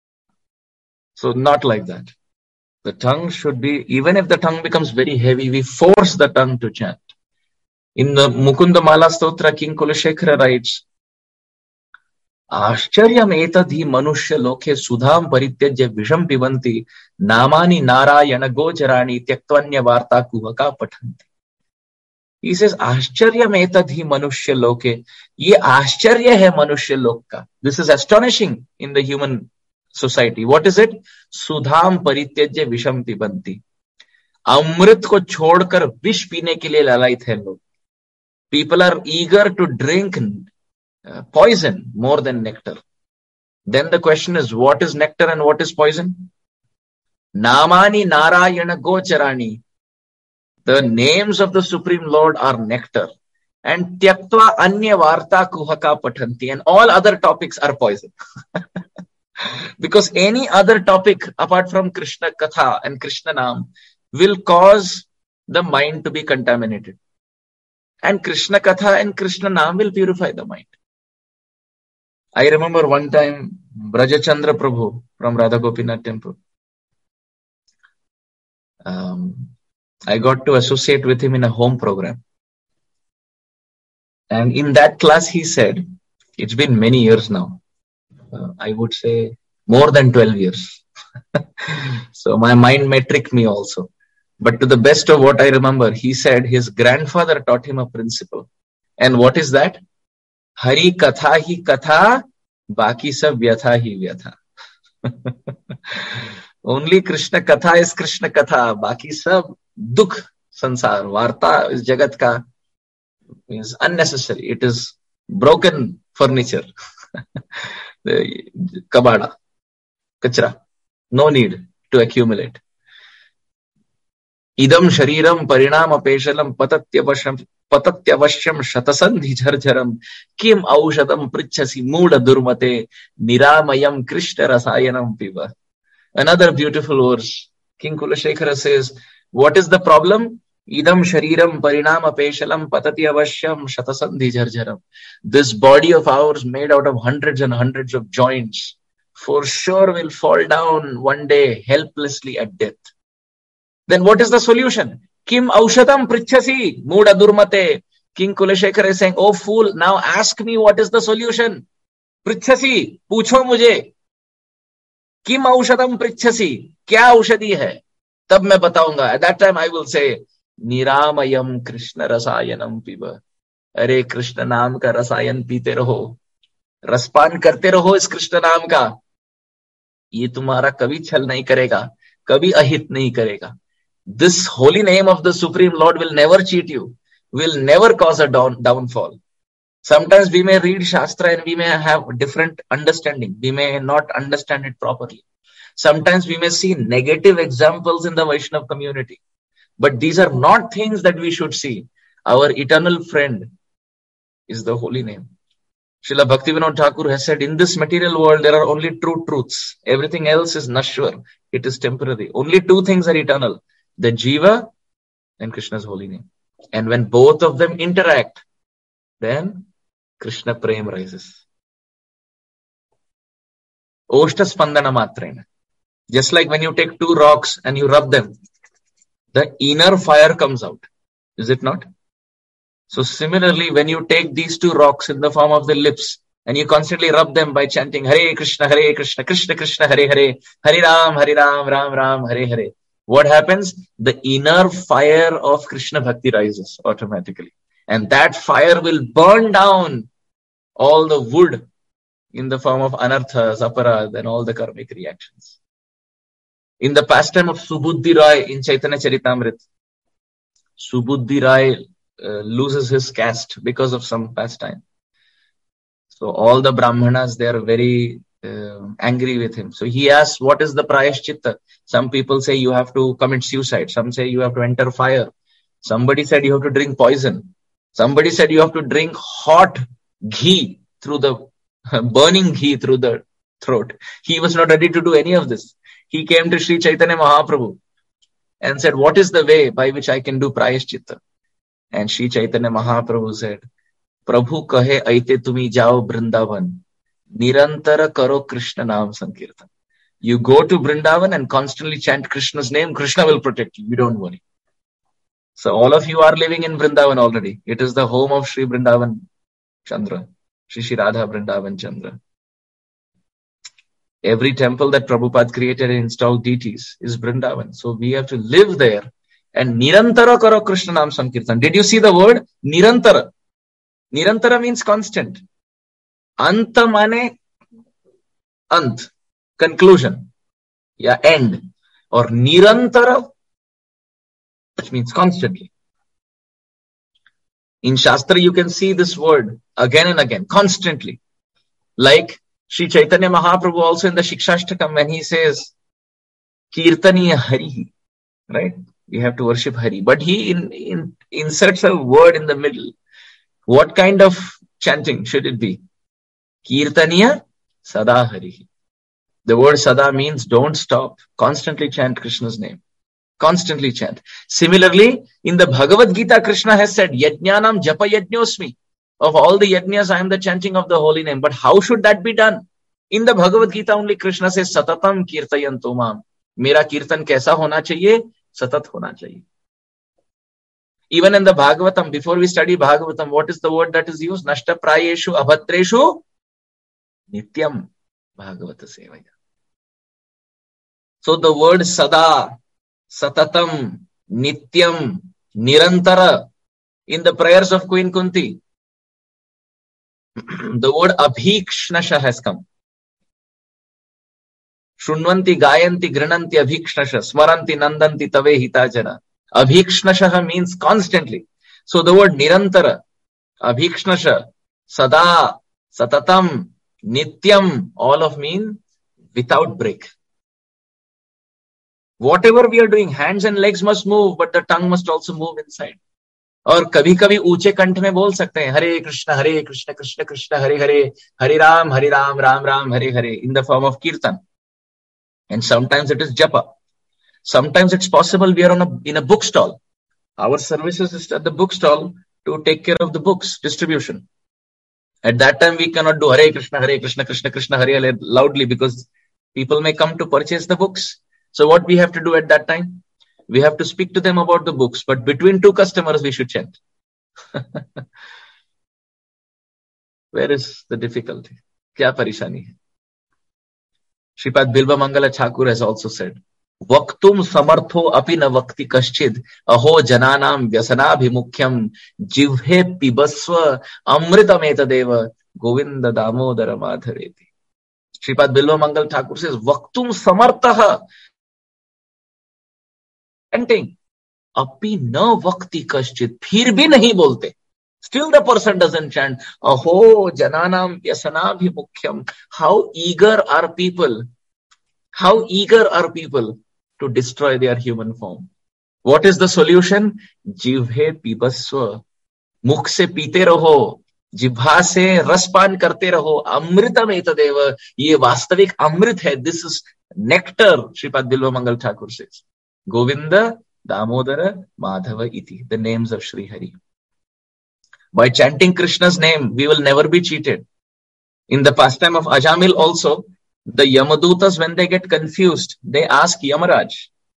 So not like that. The tongue should be, even if the tongue becomes very heavy, we force the tongue to chant. In the Mukunda Mala Stotra, King Kulashekara writes, Ashcharyam etadhi manushya lokhe sudham parityajya visham pibanti namani narayana gocharani tyaktvanya varta kuhaka pathanti. He says, Ashcharyam etadhi manushya lokhe. Ye ashcharya hai manushya lok ka. This is astonishing in the human society. What is it? Sudham parityajya visham pibanti. Amrit ko chhodkar vish peene ke liye lalayit hai log. People are eager to drink poison more than nectar. Then the question is, what is nectar and what is poison? Namani Narayana Gocharani. The names of the Supreme Lord are nectar. And Tyaktva Anya Varta Kuhaka Pathanti. And all other topics are poison. Because any other topic apart from Krishna Katha and Krishna Nam will cause the mind to be contaminated. And Krishna Katha and Krishna Nam will purify the mind. I remember one time Brajachandra Prabhu from Radha Gopinath temple. I got to associate with him in a home program. And in that class he said, it's been many years now. I would say more than 12 years. So my mind may trick me also. But to the best of what I remember, he said his grandfather taught him a principle. And what is that? Hari Katha hi Katha, Baki sab Vyatha hi Vyatha. Only Krishna Katha is Krishna Katha. Baki sab Dukh Sansar. Varta is Jagat ka. Is unnecessary. It is broken furniture. Kabada. Kachra. No need to accumulate. Idam shariram parinama peshalam patatyavashyam shatasandhi jharjaram kim aushadam prichasi mooda durmate niramayam krishna rasayanam piva. Another beautiful verse. King Kulashekara says, what is the problem? Idam shariram parinama peshalam patatyavashyam shatasandhi jharjaram. This body of ours made out of hundreds and hundreds of joints for sure will fall down one day helplessly at death. Then what is the solution? Kim aushadam prichasi mooda durmate. King Kulashekara is saying, oh fool, now ask me what is the solution. Prichasi, pucho mujhe. Kim aushadam prichasi. Kya aushadi hai? Tab main bataunga. At that time I will say, Niramayam Krishna Rasayanam Piba. Are Krishna naam ka rasayan peete raho. Raspan karte raho is Krishna naam ka. Ye tumhara kabhi chal nahi karega. Kabhi ahit nahi karega. This holy name of the Supreme Lord will never cheat you. Will never cause a downfall. Sometimes we may read Shastra and we may have different understanding. We may not understand it properly. Sometimes we may see negative examples in the Vaishnava community. But these are not things that we should see. Our eternal friend is the holy name. Srila Bhaktivinoda Thakur has said, in this material world, there are only true truths. Everything else is nashwar. It is temporary. Only two things are eternal. The Jiva and Krishna's holy name. And when both of them interact, then Krishna Prem rises. Oshta Spandana Matrena. Just like when you take two rocks and you rub them, the inner fire comes out. Is it not? So similarly, when you take these two rocks in the form of the lips and you constantly rub them by chanting Hare Krishna, Krishna Krishna, Hare Hare, Hare Ram, Ram Ram, Hare Hare. What happens? The inner fire of Krishna Bhakti rises automatically. And that fire will burn down all the wood in the form of anarthas, aparad, and all the karmic reactions. In the pastime of Subuddhi Rai in Chaitanya Charitamrita, Subuddhi Rai loses his caste because of some pastime. So all the Brahmanas, they are very angry with him. So he asks, what is the prayashchitta? Some people say you have to commit suicide. Some say you have to enter fire. Somebody said you have to drink poison. Somebody said you have to drink hot ghee through the burning ghee through the throat. He was not ready to do any of this. He came to Sri Chaitanya Mahaprabhu and said, what is the way by which I can do prayashchitta? And Sri Chaitanya Mahaprabhu said, Prabhu kahe aite tumi jao Vrindavan, nirantara karo Krishna naam sankirtan. You go to Vrindavan and constantly chant Krishna's name. Krishna will protect you. You don't worry. So all of you are living in Vrindavan already. It is the home of Sri Vrindavan Chandra, Sri Radha Vrindavan Chandra. Every temple that Prabhupada created and installed deities is Vrindavan. So we have to live there. And Nirantara karo Krishna naam sankirtan. Did you see the word? Nirantara. Nirantara means constant. Anta mane ant. Conclusion. Yeah, end. Or Nirantara, which means constantly. In Shastra, you can see this word again and again, constantly. Like Sri Chaitanya Mahaprabhu also in the Shikshashtakam, when he says, Kirtaniya Hari, right? We have to worship Hari. But he inserts a word in the middle. What kind of chanting should it be? Kirtaniya Sada Hari. The word Sada means don't stop. Constantly chant Krishna's name. Constantly chant. Similarly, in the Bhagavad Gita, Krishna has said, Yajnanam Japa Yajñosmi. Of all the yajnas, I am the chanting of the holy name. But how should that be done? In the Bhagavad Gita only Krishna says, Satatam Kirtayanto Mam. Mera kirtan kaisa hona chahiye? Satat hona chahiye. Even in the Bhagavatam, before we study Bhagavatam, what is the word that is used? Nashta prayeshu abhatreshu nityam Bhagavata sevaya. So the word sada, satatam, nityam, nirantara in the prayers of Queen Kunti, the word abhikshnasha has come. Shrunvanti, gayanti, grinanti, abhikshnasha, smaranti, nandanti, tave hitajana. Abhikshnasha means constantly. So the word nirantara, abhikshnasha, sada, satatam, nityam, all of mean without break. Whatever we are doing, hands and legs must move, but the tongue must also move inside. और कभी कभी ऊंचे कंठ में बोल सकते हैं हरे Krishna Krishna Krishna Hare Hare Hare Ram Ram Ram Hare Hare in the form of kirtan. And sometimes it is japa. Sometimes it's possible we are in a bookstall. Our services is at the bookstall to take care of the books distribution. At that time we cannot do hare krishna krishna krishna hare hare loudly because people may come to purchase the books. So what we have to do at that time? We have to speak to them about the books, but between two customers, we should chant. Where is the difficulty? Kya parishani hai? Shripad Bilva Mangala Thakur has also said, Vaktum samartho api na vakti kaschid, aho jananam vyasanabhimukhyam, jivhe pibasva amritam etadeva, govinda damodara madhareti. Shripad Bilva Mangal Thakur says, Vaktum samartaha, chanting, api na vakti kaschid, phir bhi nahi bolte. Still the person doesn't chant. Aho jananam vyasanabhimukhyam. How eager are people? How eager are people to destroy their human form? What is the solution? Jivhe pibasva. Mukh se pite raho. जिह्वा से रसपान करते रहो, अमृतम एतदेव, ये वास्तविक अमृत है, this is nectar, Shripad बिल्व मंगल ठाकुर से। गोविंद, दामोदर, माधव इति, the names of Sri Hari. By chanting Krishna's name, we will never be cheated. In the pastime of Ajamil also, the Yamadutas, when they get confused, they ask Yamaraj.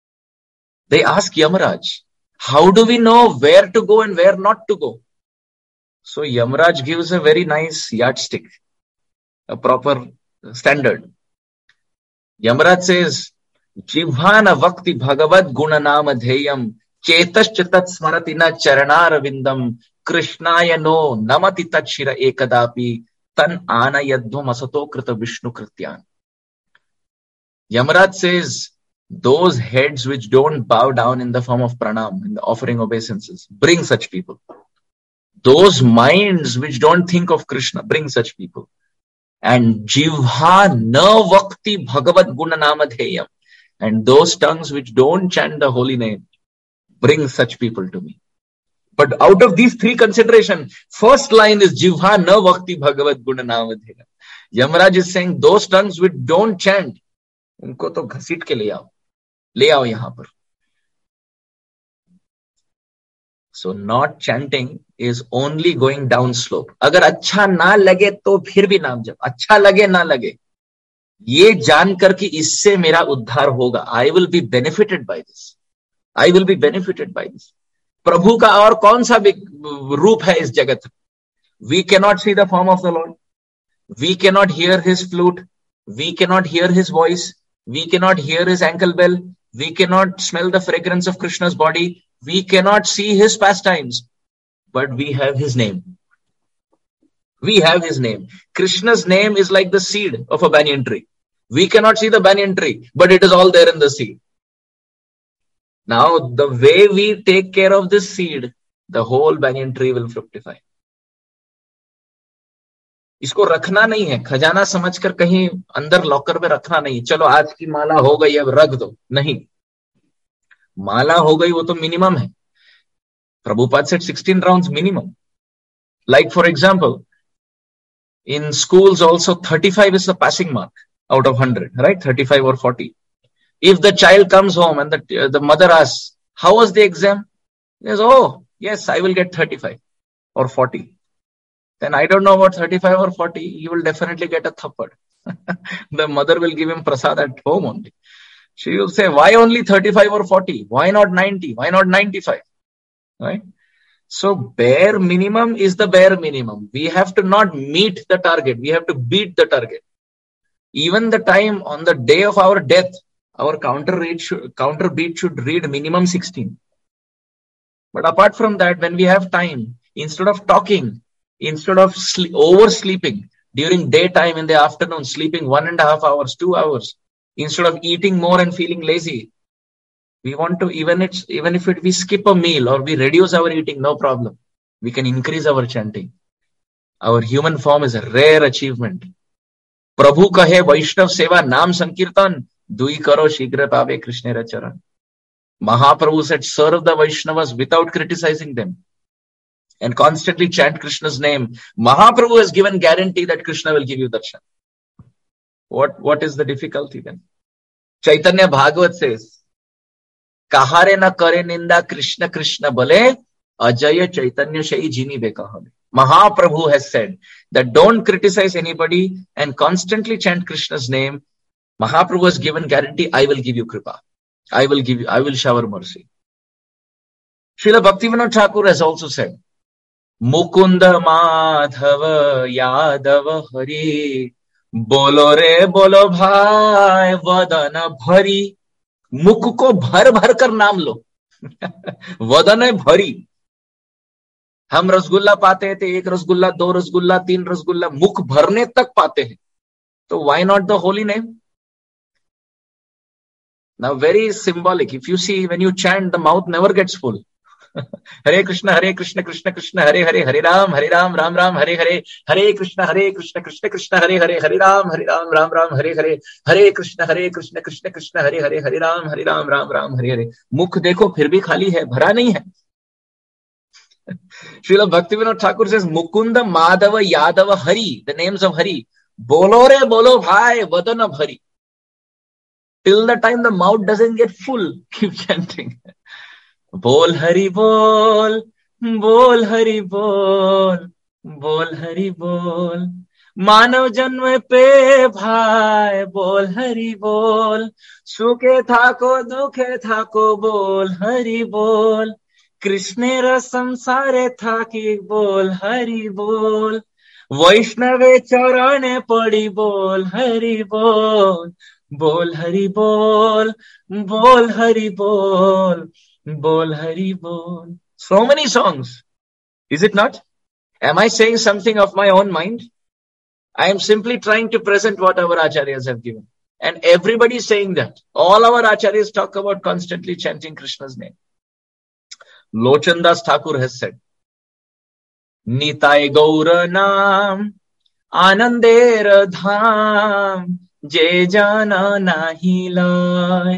How do we know where to go and where not to go? So Yamaraj gives a very nice yardstick, a proper standard. Yamaraj says, Jivhana vakti bhagavad gunanama dheyam chetascha tat smaratina charanarvindam krishnaya no namati tat shira ekadapi tan anayadhvam asato krita vishnu krityan. Yamaraj says, those heads which don't bow down in the form of pranam, in the offering obeisances, bring such people. Those minds which don't think of Krishna, bring such people. And jivha na vakti bhagavad gunanama dheyam. And those tongues which don't chant the holy name, bring such people to me. But out of these three considerations, first line is jivha na vakti bhagavad gunanama dheyam. Yamaraj is saying those tongues which don't chant, उनको तो घसीट के ले आओ यहां पर. So not chanting is only going down slope. अगर अच्छा ना लगे तो फिर भी नाम जप, अच्छा लगे ना लगे, ये जानकर कि इससे मेरा उद्धार होगा. I will be benefited by this. प्रभु का और कौन सा रूप है इस जगत? We cannot see the form of the Lord. We cannot hear his flute. We cannot hear his voice. We cannot hear his ankle bell. We cannot smell the fragrance of Krishna's body. We cannot see his pastimes. But we have his name. Krishna's name is like the seed of a banyan tree. We cannot see the banyan tree, but it is all there in the seed. Now, the way we take care of this seed, the whole banyan tree will fructify. इसको रखना नहीं है, खजाना समझकर कहीं अंदर locker में रखना नहीं. चलो आज की माला हो गई, अब रख दो. नहीं, माला हो गई वो तो मिनिमम है. Prabhupada said 16 rounds minimum. Like for example, in schools also 35 is the passing mark out of 100, right? 35 or 40. If the child comes home and the mother asks, how was the exam? He says, oh, yes, I will get 35 or 40. Then I don't know about 35 or 40. You will definitely get a thappad. The mother will give him prasad at home only. She will say, why only 35 or 40? Why not 90? Why not 95? Right? So bare minimum is the bare minimum. We have to not meet the target. We have to beat the target. Even the time on the day of our death, our counter beat should read minimum 16. But apart from that, when we have time, instead of talking, instead of oversleeping during daytime, in the afternoon, sleeping 1.5 hours, 2 hours, instead of eating more and feeling lazy, we want to, even if we skip a meal or we reduce our eating, no problem. We can increase our chanting. Our human form is a rare achievement. Prabhu kahe Vaishnav seva naam sankirtan, dui karo shigra pave Krishnera charan. Mahaprabhu said, serve the Vaishnavas without criticizing them and constantly chant Krishna's name. Mahaprabhu has given guarantee that Krishna will give you darshan. What is the difficulty then? Chaitanya Bhagavat says, kahare na kare ninda Krishna Krishna bale, ajaya Chaitanya shai jini bekahale. Mahaprabhu has said that don't criticize anybody and constantly chant Krishna's name. Mahaprabhu has given guarantee, I will give you kripa. I will shower mercy. Srila Bhaktivinoda Thakur has also said, Mukunda Madhava Yadava Hari, Bolo re bolo bhai vadana bhari. मुख को भर भर कर नाम लो. वदन है भरी. हम रसगुल्ला पाते थे, 1 रसगुल्ला, 2 रसगुल्ला, 3 रसगुल्ला, मुख भरने तक पाते हैं. तो why not the holy name? Now very symbolic. If you see, when you chant, the mouth never gets full. Hare Krishna Krishna Krishna Hare Hare, Hare Ram Ram Ram Hare Hare, Hare Krishna Krishna Krishna Hare Hare, Hare Ram Ram Ram Hare Hare, Hare Krishna Krishna Krishna Hare Hare, Hare Ram Ram Ram Hare Hare. मुख देखो फिर भी खाली है, भरा नहीं है. Srila Bhaktivinoda Thakur says, Mukunda, Madhava, Yadava, Hari, the names of Hari. Bolo re bolo bhai, vadana bhari. Till the time the mouth doesn't get full, keep chanting. Bol Hari bol, bol Hari bol, bol Hari bol. मानव जन्म पे भाई बोल हरि बोल, सुखे थाको दुखे थाको बोल हरि बोल, कृष्णेर संसारे थाकी बोल हरि बोल, वैष्णवे चरणे पड़ी बोल हरि बोल, बोल हरि बोल, बोल हरि बोल, बोल हरि बोल. So many songs, is it not? Am I saying something of my own mind? I am simply trying to present what our acharyas have given. And everybody is saying that. All our acharyas talk about constantly chanting Krishna's name. Lochandas Thakur has said, Nitai Gaura Nam, Anandera Dham, Je Jana Nahi Lai,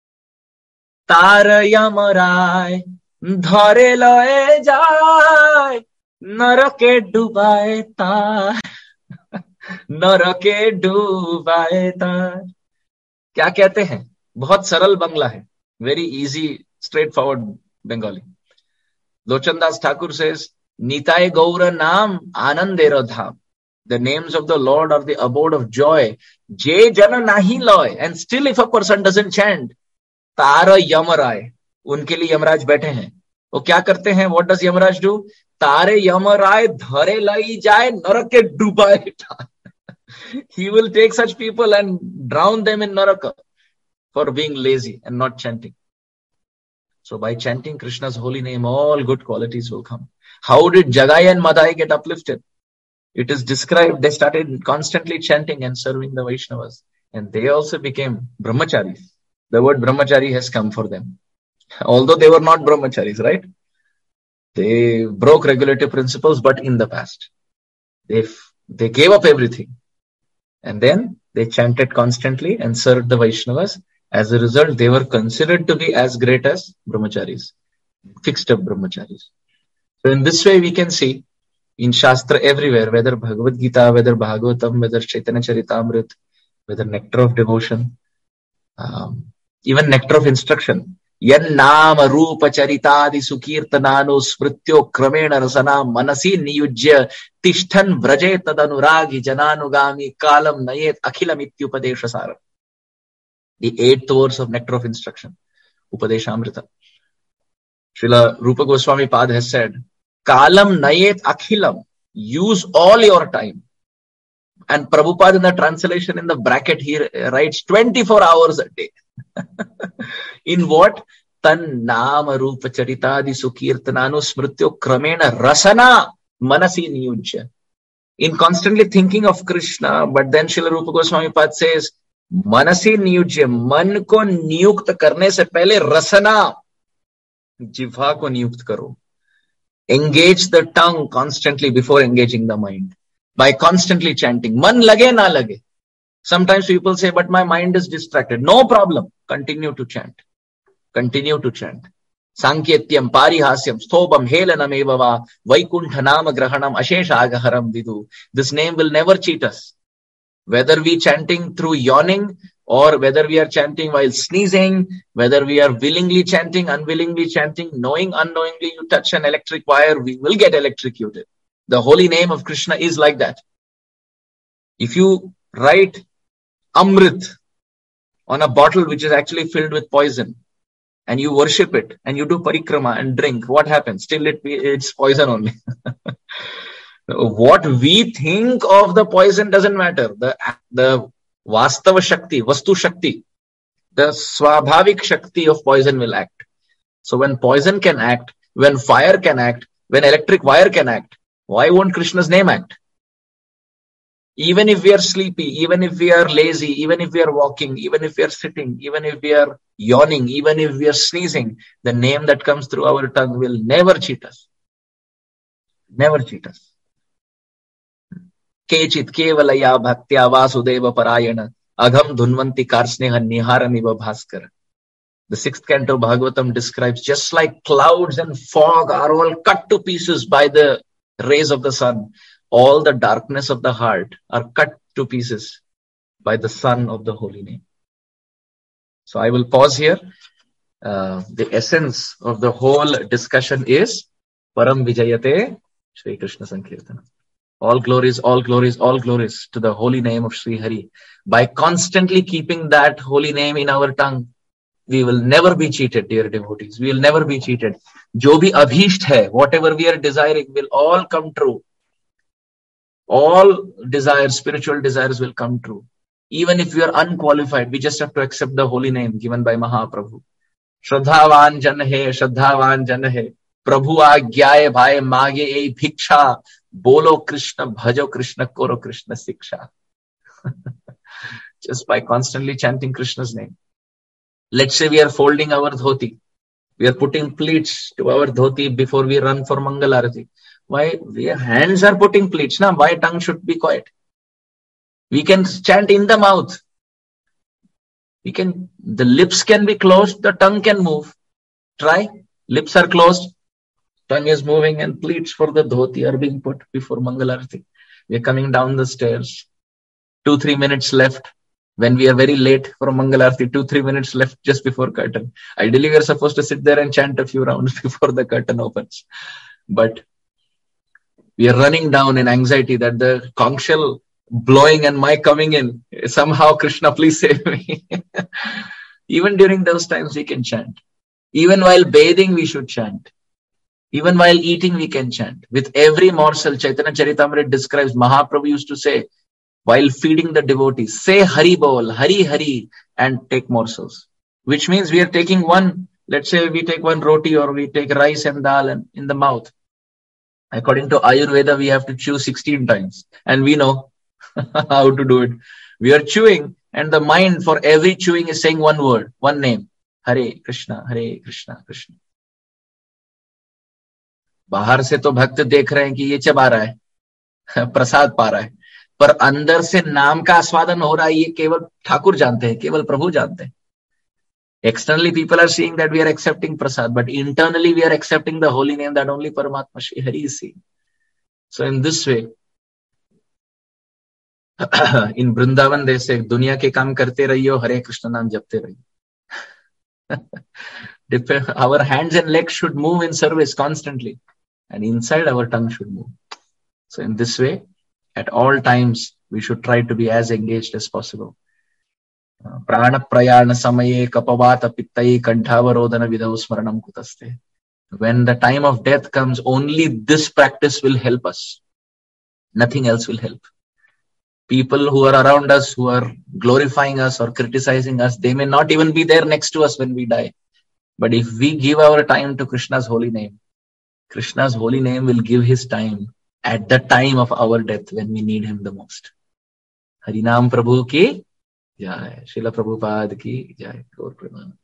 Tar Yamarai, Dhare Loe Jai, Narake Dubai Tai. नरके डूबाए तार. क्या कहते हैं? बहुत सरल बंगला है. Very easy, straightforward Bengali. Lochandas Thakur says, Nitai Gaura Nam Anandera Dham. The names of the Lord are the abode of joy. Je Jana Nahi Loy. And still if a person doesn't chant, Tara Yamarai. उनके लिए यमराज बैठे हैं. वो क्या करते हैं? What does Yamraj do? तारे यमराय धरे लाई जाए नरके डुबाए. He will take such people and drown them in Naraka for being lazy and not chanting. So by chanting Krishna's holy name, all good qualities will come. How did Jagai and Madai get uplifted? It is described, they started constantly chanting and serving the Vaishnavas. And they also became brahmacharis. The word brahmachari has come for them. Although they were not brahmacharis, right? They broke regulative principles, but in the past. They gave up everything. And then they chanted constantly and served the Vaishnavas. As a result, they were considered to be as great as brahmacharis, fixed up brahmacharis. So in this way, we can see in Shastra everywhere, whether Bhagavad Gita, whether Bhagavatam, whether Chaitanya Charitamrita, whether Nectar of Devotion, even Nectar of Instruction. Yan nama rupa charitadi sukirtanano smrityo kramena rasana manasi niyujya tishtan vraje tadanuragi jananugami kalam nayet akhilam ityupadesha saram. The 8th verse of Nectar of Instruction, Upadeshamrita. Srila Rupa Goswami Pad has said, Kalam nayet akhilam, use all your time. And Prabhupada in the translation in the bracket here writes 24 hours a day. In what? Tan nama rupa charitadi sukirtanano smrityo kramena rasana manasi niyujya. In constantly thinking of Krishna, but then Srila Rupa Goswami Pad says, Manasi niyujya, man ko niyukt karne se pehle rasana, jivha ko niyukt karo. Engage the tongue constantly before engaging the mind. By constantly chanting. Man lage na lage. Sometimes people say, but my mind is distracted. No problem. Continue to chant. Continue to chant. Sankyetyam parihasyam sthobam helanam evava vaikuntha nama grahanam ashesha agaharam vidu. This name will never cheat us. Whether we chanting through yawning or whether we are chanting while sneezing, whether we are willingly chanting, unwillingly chanting, knowing, unknowingly you touch an electric wire, we will get electrocuted. The holy name of Krishna is like that. If you write Amrit on a bottle which is actually filled with poison and you worship it and you do parikrama and drink, what happens? Still it's poison only. What we think of the poison doesn't matter. The Vastava Shakti, Vastu Shakti, the Swabhavik Shakti of poison will act. So when poison can act, when fire can act, when electric wire can act, why won't Krishna's name act? Even if we are sleepy, even if we are lazy, even if we are walking, even if we are sitting, even if we are yawning, even if we are sneezing, the name that comes through our tongue will never cheat us. Never cheat us. Kechit kevalaya bhaktya vasudeva parayana agham dhunvanti karsneha niharamiva bhaskara. The 6th canto Bhagavatam describes just like clouds and fog are all cut to pieces by the rays of the sun, all the darkness of the heart are cut to pieces by the sun of the holy name. So I will pause here. The essence of the whole discussion is Param Vijayate Shri Krishna Sankirtana. All glories, all glories, all glories to the holy name of Sri Hari. By constantly keeping that holy name in our tongue, we will never be cheated, dear devotees. We will never be cheated. Jo bhi abhisht hai, whatever we are desiring will all come true. All desires, spiritual desires will come true. Even if we are unqualified, we just have to accept the holy name given by Mahaprabhu. Shraddhavan jan hai, Shraddhavan jan hai. Prabhu aagyaye bhai mage ei bhiksha. Bolo Krishna, bhajo Krishna, koro Krishna siksha. Just by constantly chanting Krishna's name. Let's say we are folding our dhoti. We are putting pleats to our dhoti before we run for Mangal Arati. Why? Our hands are putting pleats. Now, why tongue should be quiet? We can chant in the mouth. The lips can be closed, the tongue can move. Try. Lips are closed, tongue is moving, and pleats for the dhoti are being put before Mangal Arati. We are coming down the stairs. 2-3 minutes left. When we are very late for Mangal Arati, 2-3 minutes left just before curtain. Ideally, we are supposed to sit there and chant a few rounds before the curtain opens. But we are running down in anxiety that the conch shell blowing and my coming in. Somehow, Krishna, please save me. Even during those times, we can chant. Even while bathing, we should chant. Even while eating, we can chant. With every morsel, Chaitanya Charitamrita describes, Mahaprabhu used to say, while feeding the devotees, say Hari Bol, Hari Hari, and take morsels. Which means we are taking one, let's say we take one roti or we take rice and dal and in the mouth. According to Ayurveda, we have to chew 16 times. And we know how to do it. We are chewing and the mind for every chewing is saying one word, one name. Hare Krishna, Hare Krishna, Krishna. बाहर से तो भक्त देख रहे हैं कि ये चबा रहा है, प्रसाद पा रहा है, पर अंदर से नाम का आस्वादन हो रहा है, ये केवल ठाकुर जानते हैं, केवल प्रभु जानते हैं. Externally, people are seeing that we are accepting prasad, but internally we are accepting the holy name that only Paramatma Shri Hari is seeing. So in this way, in Vrindavan they say, दुनिया के काम करते रहियो, हरे कृष्ण नाम जपते रहियो. Our hands and legs should move in service constantly, and inside our tongue should move. So in this way, at all times, we should try to be as engaged as possible. Prana prayana samaye kapavata pittai kantavarodhana vidau smaranam kutaste. When the time of death comes, only this practice will help us. Nothing else will help. People who are around us, who are glorifying us or criticizing us, they may not even be there next to us when we die. But if we give our time to Krishna's holy name, Krishna's holy name will give his time at the time of our death when we need him the most. Harinam Prabhu ki Jai. Srila Prabhupada ki Jai. Gaur Premanand.